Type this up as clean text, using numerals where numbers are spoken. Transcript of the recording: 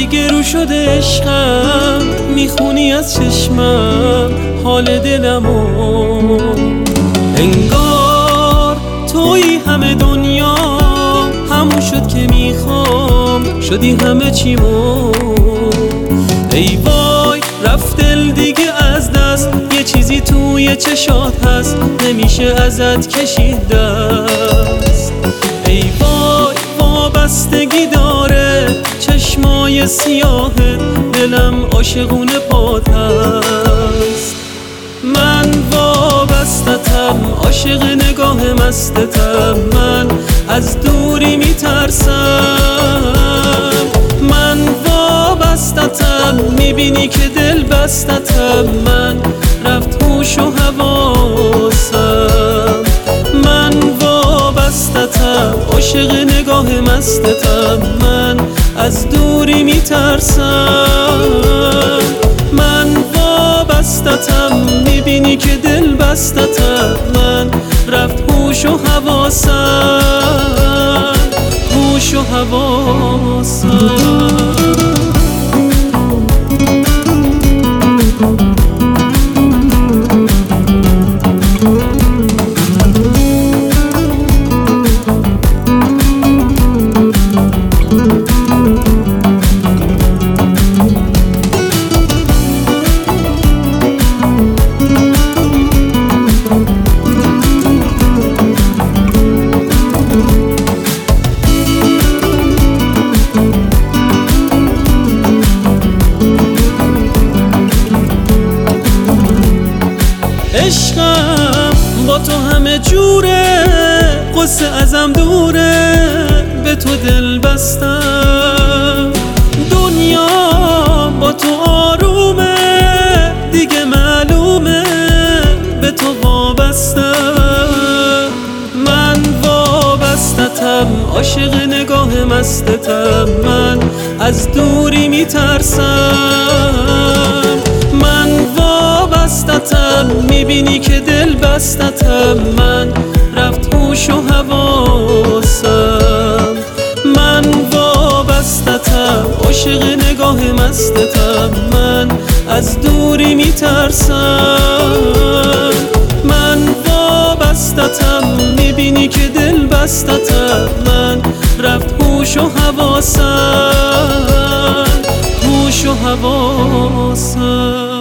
دیگه رو شده عشقم، میخونی از چشمم حال دلمو. انگار توی همه دنیا، همون شد که میخوام، شدی همه چیمو. ای وای رفت دل دیگه از دست، یه چیزی توی چشات هست، نمیشه ازت کشید دست. ای وای وابستگی داره چشمای سیاهت، دلم عاشقونه پات هست. من وابستتم، عاشق نگاه مستتم، من از دوری میترسم. من وابستتم، میبینی که دل بستتم، من رفت هوش و حواسم. من وابستتم، عاشق نگاه مستتم، من از دوری میترسم. من وابستتم، میبینی که دل بستتم، من رفت هوش و حواسم، هوش و حواسم. عشقم با تو همه جوره، قصه ازم دوره، به تو دل بستم. دنیا با تو آرومه، دیگه معلومه به تو وابستم. من وابستتم، عاشق نگاه مستتم، من از دوری میترسم. من وابستتم، میبینی که دل بستتم، من رفت هوش و حواسم. من وابستتم، عاشق نگاه مستتم، من از دوری میترسم. من وابستتم، میبینی که دل بستتم، من رفت هوش و حواسم، هوش و حواسم.